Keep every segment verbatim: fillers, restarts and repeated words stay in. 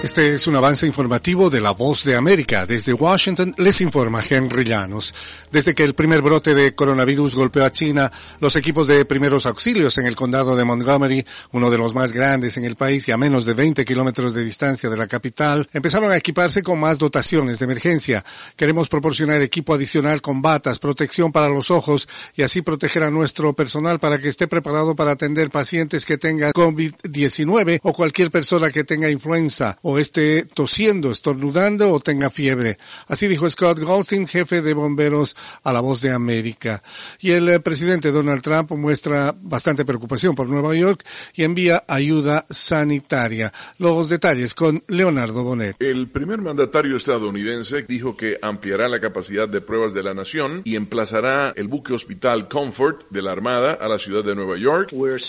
Este es un avance informativo de La Voz de América. Desde Washington les informa Henry Llanos. Desde que el primer brote de coronavirus golpeó a China, los equipos de primeros auxilios en el condado de Montgomery, uno de los más grandes en el país y a menos de veinte kilómetros de distancia de la capital, empezaron a equiparse con más dotaciones de emergencia. Queremos proporcionar equipo adicional con batas, protección para los ojos y así proteger a nuestro personal para que esté preparado para atender pacientes que tengan COVID diecinueve o cualquier persona que tenga influenza o esté tosiendo, estornudando o tenga fiebre. Así dijo Scott Goldstein, jefe de bomberos a La Voz de América. Y el presidente Donald Trump muestra bastante preocupación por Nueva York y envía ayuda sanitaria. Los detalles con Leonardo Bonet. El primer mandatario estadounidense dijo que ampliará la capacidad de pruebas de la nación y emplazará el buque hospital Comfort de la Armada a la ciudad de Nueva York.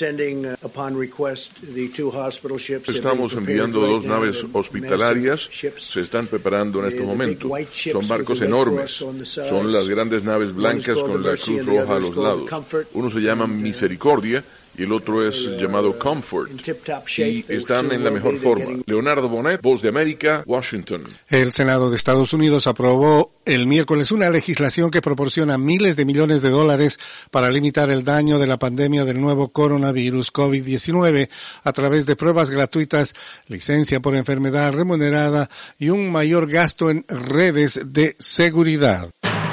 Estamos enviando dos naves hospitalarias, se están preparando en este momento. Son barcos enormes, son las grandes naves blancas con la cruz roja a los lados. Uno se llama Misericordia y el otro es llamado Comfort, y están en la mejor forma. Leonardo Bonet, Voz de América, Washington. El Senado de Estados Unidos aprobó el miércoles una legislación que proporciona miles de millones de dólares para limitar el daño de la pandemia del nuevo coronavirus COVID diecinueve a través de pruebas gratuitas, licencia por enfermedad remunerada y un mayor gasto en redes de seguridad.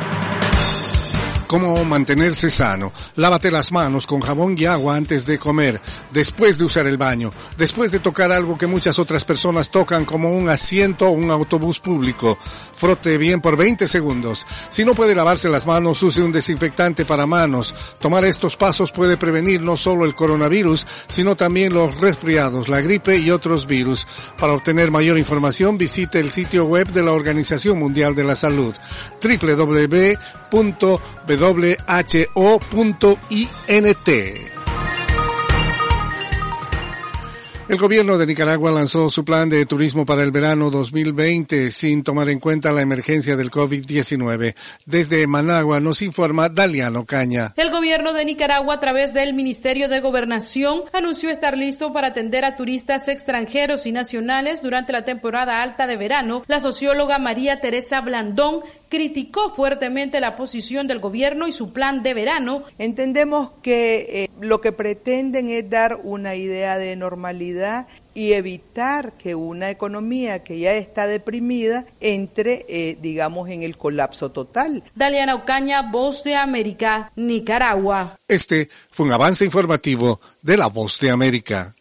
Cómo mantenerse sano. Lávate las manos con jabón y agua antes de comer, después de usar el baño, después de tocar algo que muchas otras personas tocan como un asiento o un autobús público. Frote bien por veinte segundos. Si no puede lavarse las manos, use un desinfectante para manos. Tomar estos pasos puede prevenir no solo el coronavirus, sino también los resfriados, la gripe y otros virus. Para obtener mayor información, visite el sitio web de la Organización Mundial de la Salud, doble u doble u doble u punto w h o punto i n t. El gobierno de Nicaragua lanzó su plan de turismo para el verano dos mil veinte sin tomar en cuenta la emergencia del COVID diecinueve. Desde Managua nos informa Daliano Caña. El gobierno de Nicaragua, a través del Ministerio de Gobernación, anunció estar listo para atender a turistas extranjeros y nacionales durante la temporada alta de verano. La socióloga María Teresa Blandón criticó fuertemente la posición del gobierno y su plan de verano. Entendemos que eh, lo que pretenden es dar una idea de normalidad y evitar que una economía que ya está deprimida entre, eh, digamos, en el colapso total. Daliana Ocaña, Voz de América, Nicaragua. Este fue un avance informativo de La Voz de América.